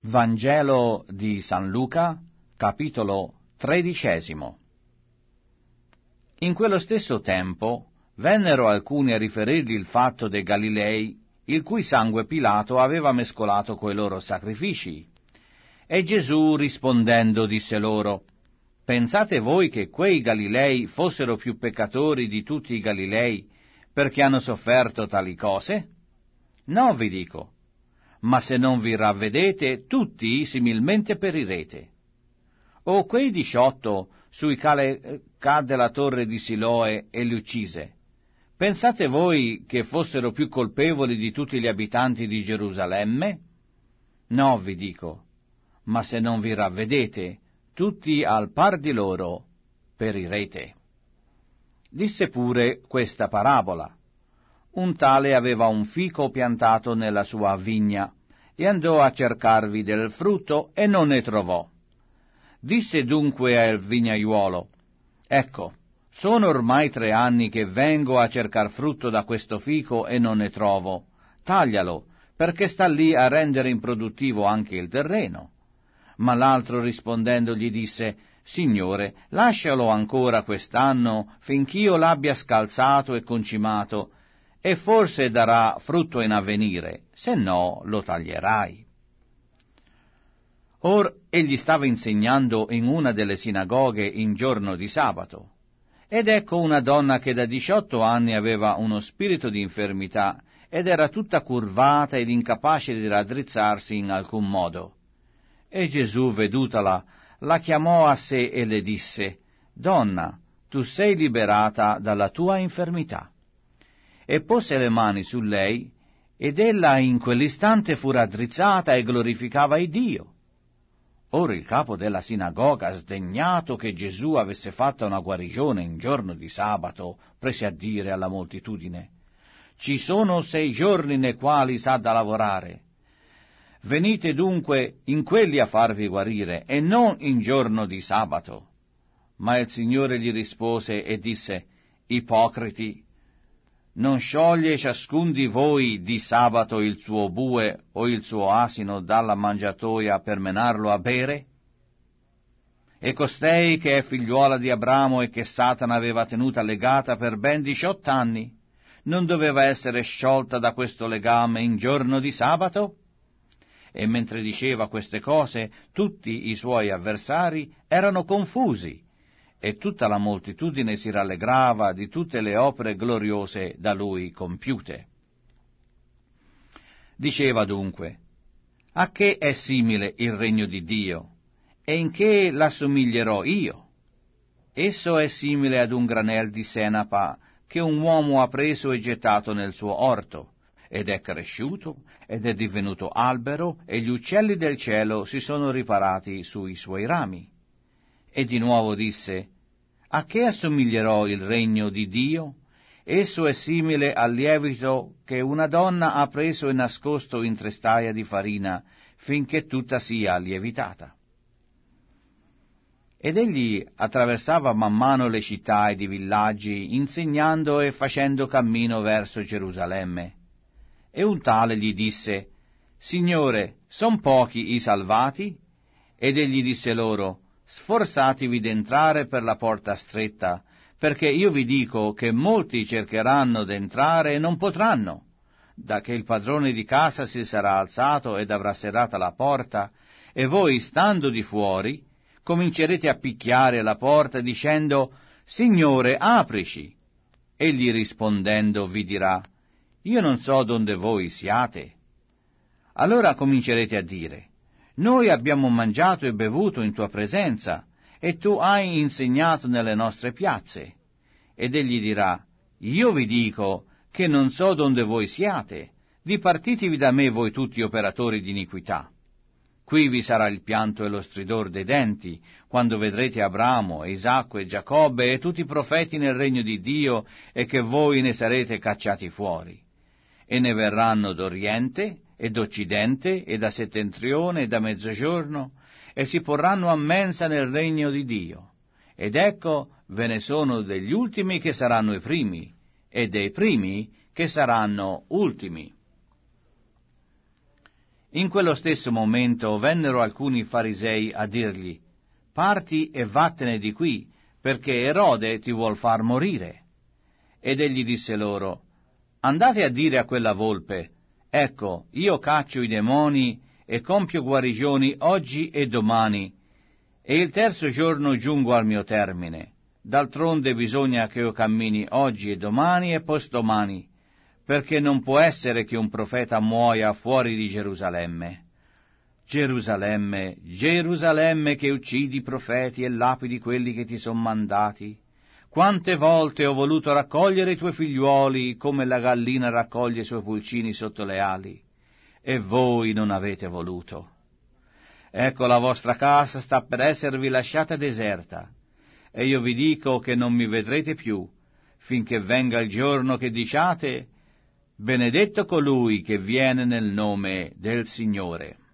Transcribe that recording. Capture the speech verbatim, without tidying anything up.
Vangelo di San Luca, capitolo tredicesimo. In quello stesso tempo vennero alcuni a riferirgli il fatto dei Galilei, il cui sangue Pilato aveva mescolato coi loro sacrifici. E Gesù rispondendo disse loro: Pensate voi che quei Galilei fossero più peccatori di tutti i Galilei, perché hanno sofferto tali cose? No, vi dico. Ma se non vi ravvedete, tutti similmente perirete. O quei diciotto sui quali cadde la torre di Siloe e li uccise, pensate voi che fossero più colpevoli di tutti gli abitanti di Gerusalemme? No, vi dico, ma se non vi ravvedete, tutti al par di loro perirete. Disse pure questa parabola. Un tale aveva un fico piantato nella sua vigna, e andò a cercarvi del frutto, e non ne trovò. Disse dunque al vignaiuolo: Ecco, sono ormai tre anni che vengo a cercar frutto da questo fico e non ne trovo. Taglialo, perché sta lì a rendere improduttivo anche il terreno. Ma l'altro rispondendo gli disse: Signore, lascialo ancora quest'anno, finch'io l'abbia scalzato e concimato, e forse darà frutto in avvenire, se no lo taglierai. Or egli stava insegnando in una delle sinagoghe in giorno di sabato, ed ecco una donna che da diciotto anni aveva uno spirito di infermità, ed era tutta curvata ed incapace di raddrizzarsi in alcun modo. E Gesù, vedutala, la chiamò a sé e le disse: Donna, tu sei liberata dalla tua infermità. E pose le mani su lei, ed ella in quell'istante fu raddrizzata e glorificava il Dio. Ora il capo della sinagoga, sdegnato che Gesù avesse fatta una guarigione in giorno di sabato, prese a dire alla moltitudine: Ci sono sei giorni nei quali s'ha da lavorare. Venite dunque in quelli a farvi guarire, e non in giorno di sabato. Ma il Signore gli rispose e disse: Ipocriti, non scioglie ciascun di voi di sabato il suo bue o il suo asino dalla mangiatoia per menarlo a bere? E costei che è figliuola di Abramo e che Satana aveva tenuta legata per ben diciotto anni, non doveva essere sciolta da questo legame in giorno di sabato? E mentre diceva queste cose, tutti i suoi avversari erano confusi, e tutta la moltitudine si rallegrava di tutte le opere gloriose da lui compiute. Diceva dunque: A che è simile il regno di Dio, e in che l'assomiglierò io? Esso è simile ad un granel di senape che un uomo ha preso e gettato nel suo orto, ed è cresciuto, ed è divenuto albero, e gli uccelli del cielo si sono riparati sui suoi rami. E di nuovo disse: A che assomiglierò il regno di Dio? Esso è simile al lievito che una donna ha preso e nascosto in tre staia di farina, finché tutta sia lievitata. Ed egli attraversava man mano le città ed i villaggi, insegnando e facendo cammino verso Gerusalemme. E un tale gli disse: Signore, son pochi i salvati? Ed egli disse loro: Sforzatevi d'entrare per la porta stretta, perché io vi dico che molti cercheranno d'entrare e non potranno. Da che il padrone di casa si sarà alzato ed avrà serrata la porta, e voi, stando di fuori, comincerete a picchiare alla porta dicendo: Signore, aprici. Egli rispondendo vi dirà: Io non so donde voi siate. Allora comincerete a dire: Noi abbiamo mangiato e bevuto in tua presenza, e tu hai insegnato nelle nostre piazze. Ed egli dirà: Io vi dico che non so donde voi siate, dipartitevi da me voi tutti operatori di iniquità. Qui vi sarà il pianto e lo stridor dei denti, quando vedrete Abramo, e Isacco e Giacobbe e tutti i profeti nel regno di Dio, e che voi ne sarete cacciati fuori. E ne verranno d'Oriente, e d'Occidente, e da settentrione, e da mezzogiorno, e si porranno a mensa nel regno di Dio. Ed ecco, ve ne sono degli ultimi che saranno i primi, e dei primi che saranno ultimi. In quello stesso momento vennero alcuni farisei a dirgli: «Parti e vattene di qui, perché Erode ti vuol far morire». Ed egli disse loro: «Andate a dire a quella volpe: ecco, io caccio i demoni e compio guarigioni oggi e domani, e il terzo giorno giungo al mio termine. D'altronde bisogna che io cammini oggi e domani e postdomani, perché non può essere che un profeta muoia fuori di Gerusalemme. Gerusalemme, Gerusalemme, che uccidi i profeti e lapidi quelli che ti son mandati. Quante volte ho voluto raccogliere i tuoi figliuoli, come la gallina raccoglie i suoi pulcini sotto le ali, e voi non avete voluto. Ecco, la vostra casa sta per esservi lasciata deserta, e io vi dico che non mi vedrete più, finché venga il giorno che diciate: benedetto colui che viene nel nome del Signore».